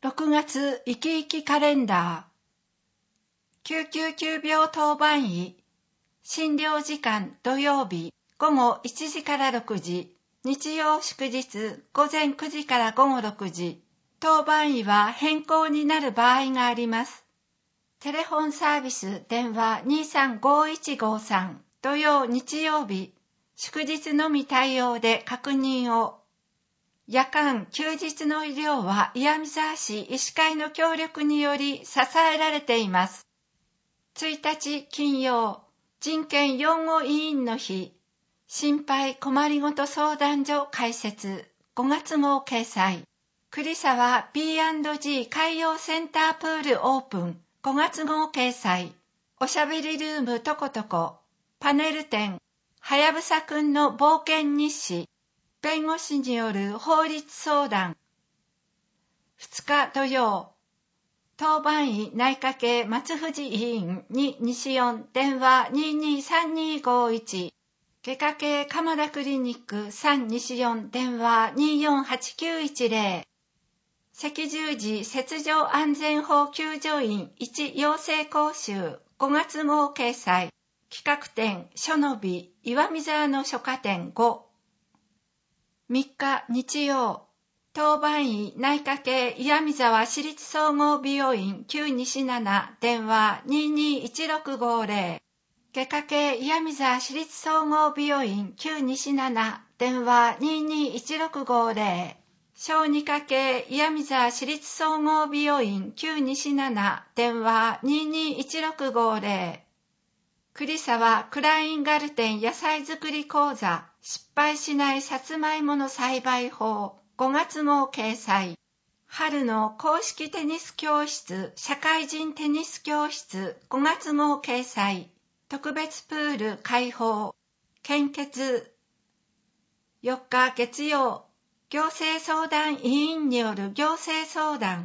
6月生き生きカレンダー999病当番医診療時間土曜日午後1時から6時日曜祝日午前9時から午後6時当番医は変更になる場合があります。テレフォンサービス電話235153土曜日曜日祝日のみ対応で確認を。夜間休日の医療は岩見沢市医師会の協力により支えられています。1日金曜、人権擁護委員の日、心配困りごと相談所開設、5月号掲載。栗沢 B&G 海洋センタープールオープン、5月号掲載。おしゃべりルームとことこ、パネル展、はやぶさくんの冒険日誌、弁護士による法律相談。2日土曜、当番医内科系松藤委員2西4電話223251外科系鎌田クリニック3西4電話248910赤十字切除安全法救助員1養成講習5月号掲載企画展書のび岩見沢の書家展5 3日日曜当番医内科系岩見沢市立総合病院9西7電話221650外科系岩見沢市立総合病院9西7電話221650小児科系岩見沢市立総合病院9西7電話221650栗沢クラインガルテン野菜作り講座失敗しないさつまいもの栽培法5月号掲載春の公式テニス教室社会人テニス教室5月号掲載特別プール開放献血4日月曜行政相談委員による行政相談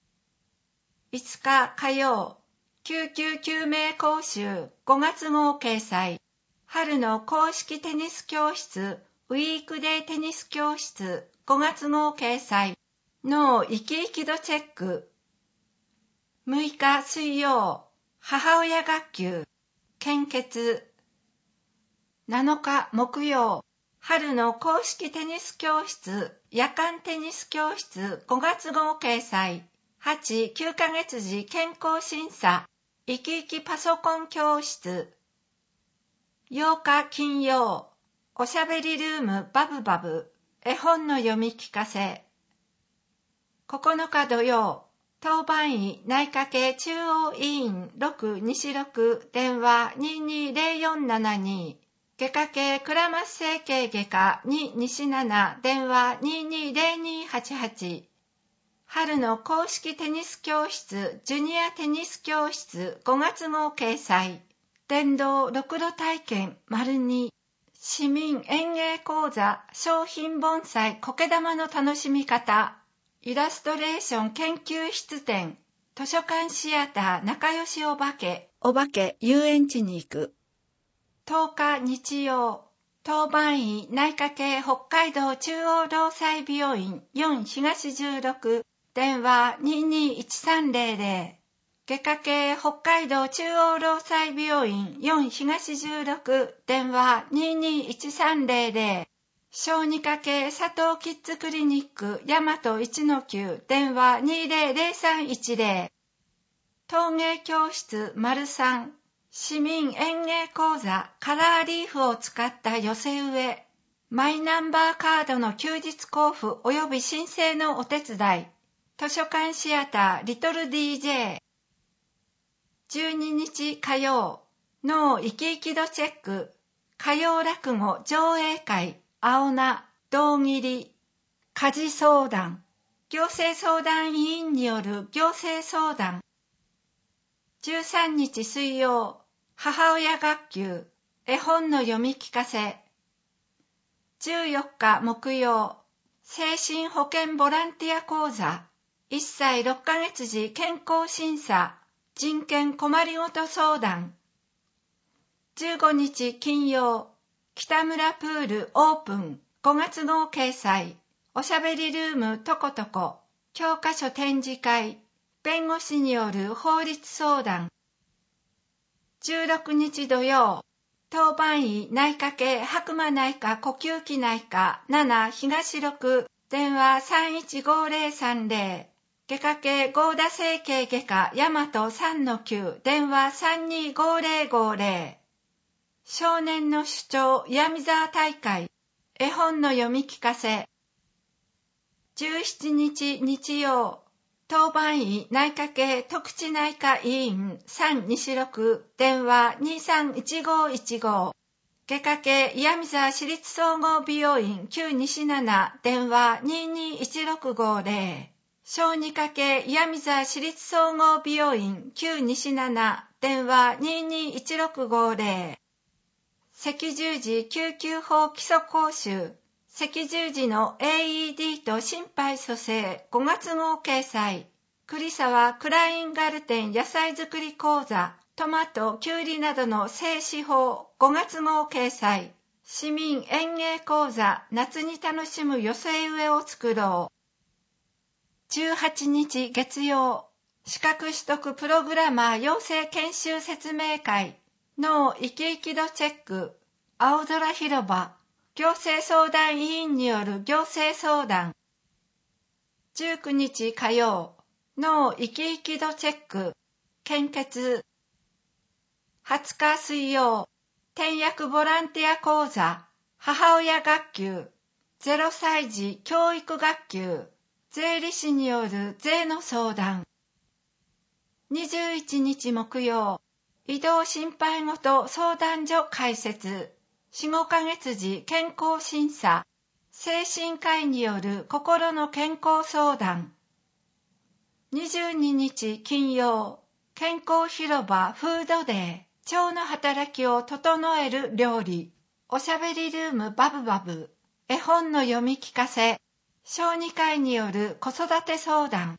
5日火曜救急救命講習5月号掲載春の公式テニス教室ウィークデーテニス教室5月号掲載脳生き生き度チェック6日水曜母親学級献血7日木曜春の公式テニス教室夜間テニス教室5月号掲載8、9ヶ月時健康審査生き生きパソコン教室8日金曜おしゃべりルームバブバブ絵本の読み聞かせ9日土曜当番医内科系中央委員6西6電話220472外科系倉松整形外科2西7電話220288春の公式テニス教室ジュニアテニス教室5月号掲載電動ろくろ体験2市民園芸講座商品盆栽苔玉の楽しみ方イラストレーション研究室展図書館シアター仲良しお化け遊園地に行く10日日曜当番医内科系北海道中央労災病院4東16電話221300外科系北海道中央労災病院4東16電話221300小児科系佐藤キッズクリニック大和1-9電話200310陶芸教室3市民園芸講座カラーリーフを使った寄せ植えマイナンバーカードの休日交付及び申請のお手伝い図書館シアターリトル DJ 12日火曜脳生き生き度チェック火曜落語上映会青菜胴切り家事相談行政相談委員による行政相談13日水曜母親学級絵本の読み聞かせ14日木曜精神保健ボランティア講座1歳6ヶ月時健康審査人権困りごと相談15日金曜北村プールオープン5月号掲載おしゃべりルームとことこ教科書展示会、弁護士による法律相談。16日土曜、当番医内科系白馬内科呼吸器内科7東6電話315030外科系合田整形外科大和3-9電話325050少年の主張岩見沢大会絵本の読み聞かせ17日日曜当番医内科系特治内科医院3西6電話231515外科系岩見沢市立総合美容院9西7電話221650小児科系岩見沢市立総合美容院9西7電話221650赤十字救急法基礎講習赤十字の AED と心肺蘇生5月号掲載栗沢クラインガルテン野菜作り講座トマト、キュウリなどの製紙法5月号掲載市民園芸講座夏に楽しむ寄せ植えを作ろう18日月曜資格取得プログラマー養成研修説明会脳生き生き度チェック青空広場行政相談委員による行政相談19日火曜脳生き生き度チェック献血20日水曜転訳ボランティア講座母親学級0歳児教育学級税理士による税の相談21日木曜移動心配ごと相談所開設4、5ヶ月時健康審査精神科医による心の健康相談22日金曜健康広場フードデー腸の働きを整える料理おしゃべりルームバブバブ絵本の読み聞かせ小児科医による子育て相談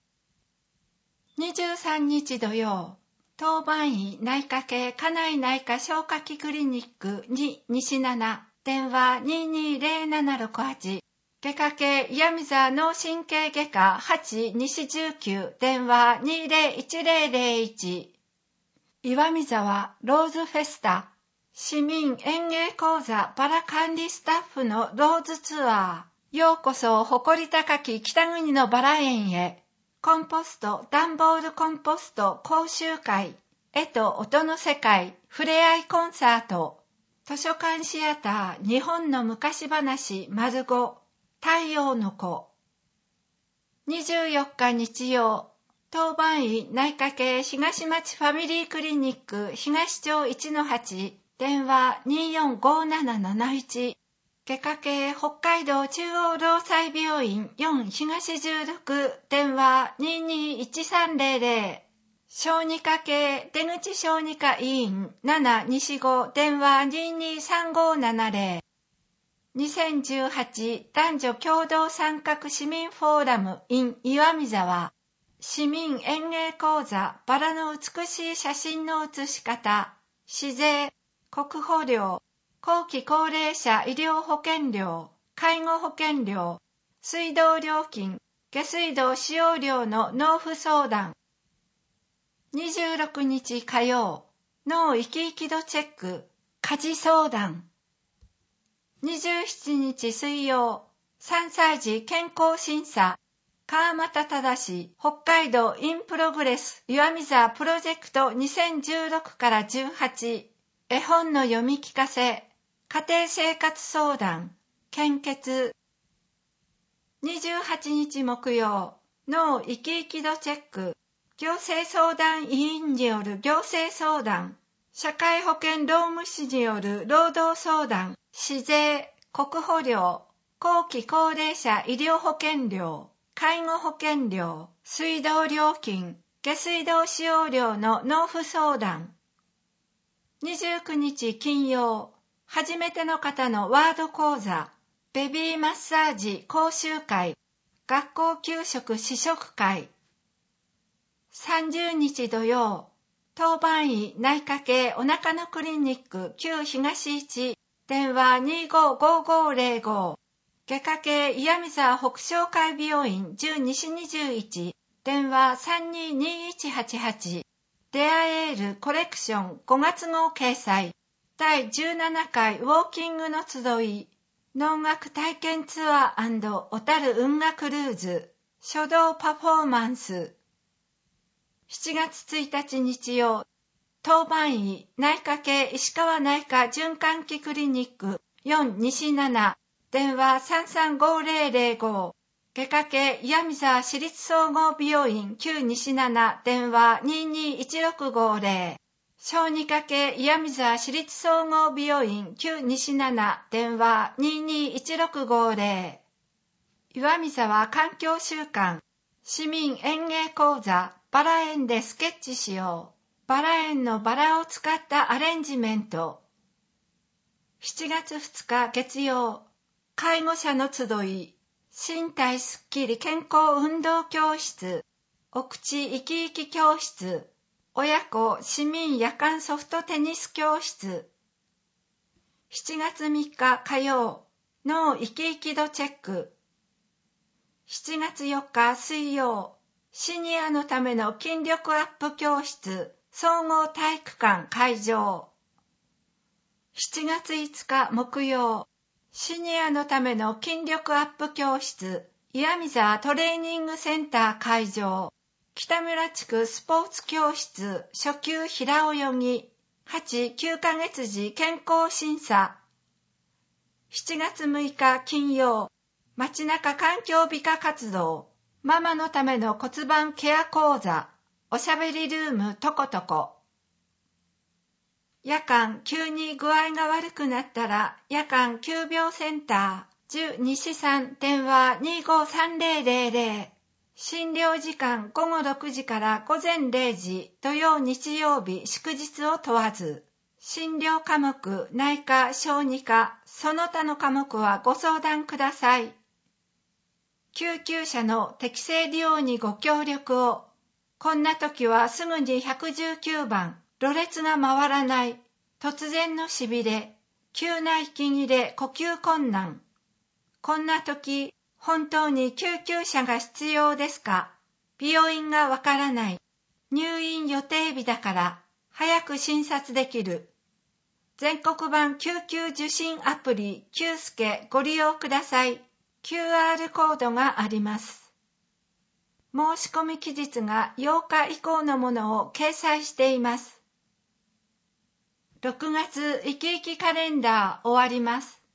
23日土曜当番医内科系家内内科消化器クリニック2西7電話220768外科系岩見沢脳神経外科8西19電話201001岩見沢ローズフェスタ市民園芸講座パラ管理スタッフのローズツアーようこそ誇り高き北国のバラ園へコンポスト段ボールコンポスト講習会絵と音の世界ふれあいコンサート図書館シアター日本の昔話丸5太陽の子24日日曜当番医内科系東町ファミリークリニック東町 1-8 電話245771外科系北海道中央労災病院4東16電話221300小児科系出口小児科医院7西5電話223570 2018男女共同参画市民フォーラム in 岩見沢市民園芸講座バラの美しい写真の写し方市税国保料後期高齢者医療保険料介護保険料水道料金下水道使用料の納付相談26日火曜脳生き生き度チェック家事相談27日水曜3歳児健康審査川又忠北海道インプログレス岩見沢プロジェクト2016から18絵本の読み聞かせ家庭生活相談献血28日木曜脳生き生き度チェック行政相談委員による行政相談社会保険労務士による労働相談市税国保料後期高齢者医療保険料介護保険料水道料金下水道使用料の納付相談29日金曜初めての方のワード講座ベビーマッサージ講習会学校給食試食会30日土曜当番医内科系お腹のクリニック旧東1電話255505 外科系岩見沢北商会病院10西21電話322188デアエールコレクション5月号掲載第17回ウォーキングの集い能楽体験ツアー&小樽運河クルーズ書道パフォーマンス7月1日日曜当番医内科系石川内科循環器クリニック4西7電話335005外科系岩見沢市立総合病院9西7電話221650小児科系岩見沢市立総合病院9西7電話221650岩見沢環境週間市民園芸講座バラ園でスケッチしようバラ園のバラを使ったアレンジメント7月2日月曜介護者の集い身体すっきり健康運動教室お口生き生き教室親子市民夜間ソフトテニス教室7月3日火曜脳生き生き度チェック7月4日水曜シニアのための筋力アップ教室総合体育館会場7月5日木曜シニアのための筋力アップ教室岩見沢トレーニングセンター会場北村地区スポーツ教室初級平泳ぎ8、9ヶ月時健康審査7月6日金曜街中環境美化活動ママのための骨盤ケア講座おしゃべりルームトコトコ夜間急に具合が悪くなったら夜間急病センター10西3電話253000診療時間午後6時から午前0時土曜日曜日祝日を問わず診療科目内科小児科その他の科目はご相談ください。救急車の適正利用にご協力をこんな時はすぐに119番ろれつが回らない突然のしびれ急な息切れ呼吸困難こんな時本当に救急車が必要ですか病院がわからない入院予定日だから早く診察できる全国版救急受診アプリ救助ご利用ください QR コードがあります申し込み期日が8日以降のものを掲載しています6月生き生きカレンダー終わります